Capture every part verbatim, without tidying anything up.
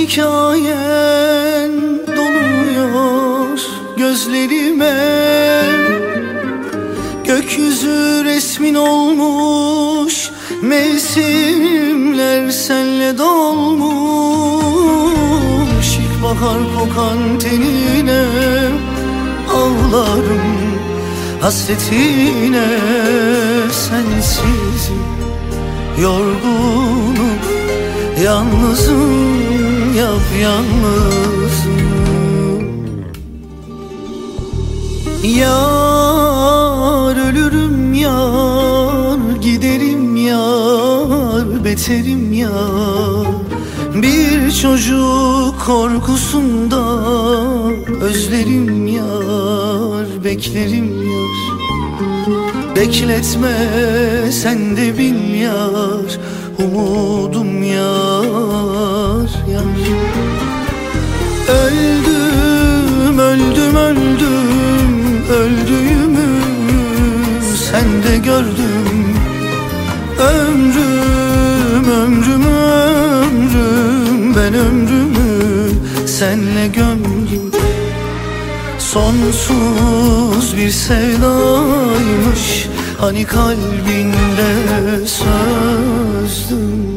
hikayen doluyor gözlerime. Gökyüzü resmin olmuş, mevsimler senle dolmuş. İlkbahar kokan tenine ağlarım hasretine. Sensizim, yorgunum, yalnızım, yapyalnızım. Yar ölürüm yar, giderim yar, beterim yar. Bir çocuk korkusunda özlerim yar, beklerim yar. Bekletme sen de bil yar, umudum yar, yar. Öldüm, öldüm, öldüm, öldüğümü sen de gördüm. Ömrüm, ömrüm, ömrüm, ben ömrümü senle gömdüm. Sonsuz bir sevdaymış, hani kalbinde sözdüm.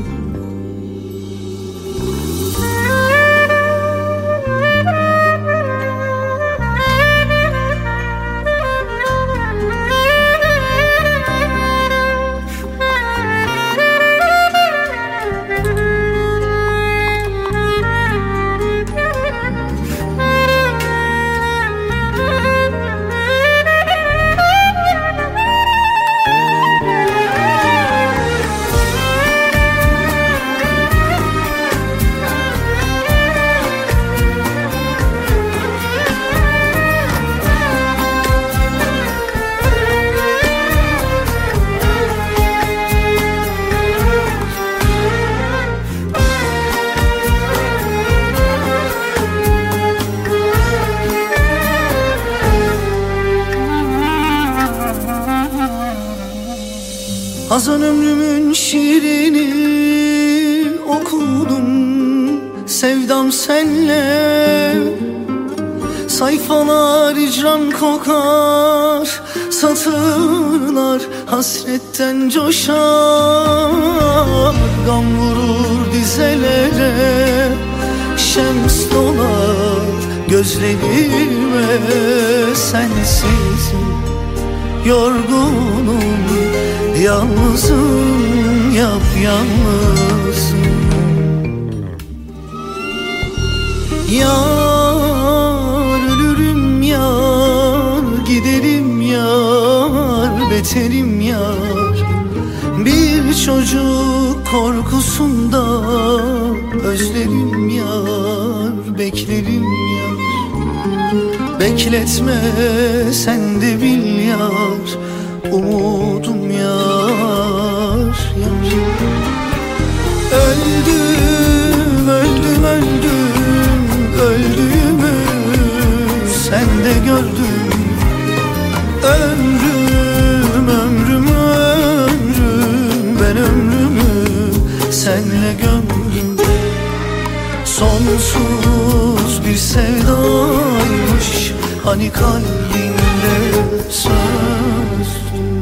Hazan ömrümün şiirini okudum, sevdam senle. Sayfalar icran kokar, satırlar hasretten coşar. Gam vurur dizelere, şems dolar gözlerime. Sensizim, yorgunum, yalnızım, yapyalnızım. Yar ölürüm yar, giderim yar, beterim yar. Bir çocuk korkusunda özlerim yar, beklerim yar. Bekletme sen de bil yar, umudum yar, yar. Öldüm, öldüm, öldüm, öldüğümü sen de gördün. Ömrüm, ömrüm, ömrüm, ben ömrümü senle gömdüm. Sonsuz bir sevdaymış, hani kalbinde sözdüm.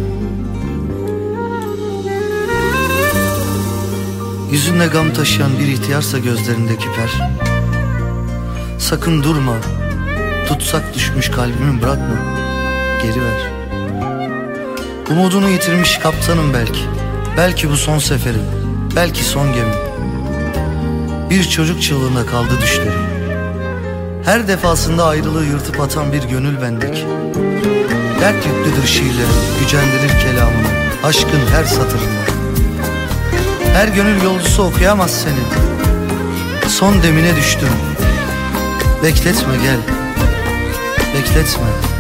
Yüzünde gam taşıyan bir ihtiyarsa gözlerindeki per. Sakın durma, tutsak düşmüş kalbimi bırakma, geri ver. Umudunu yitirmiş kaptanım belki, belki bu son seferim, belki son gemi. Bir çocuk çığlığında kaldı düşlerim. Her defasında ayrılığı yırtıp atan bir gönül bendeki. Dert yüklüdür şiirlerim, gücendirir kelamını, aşkın her satırında. Her gönül yolcusu okuyamaz seni. Son demine düştüm. Bekletme gel, bekletme.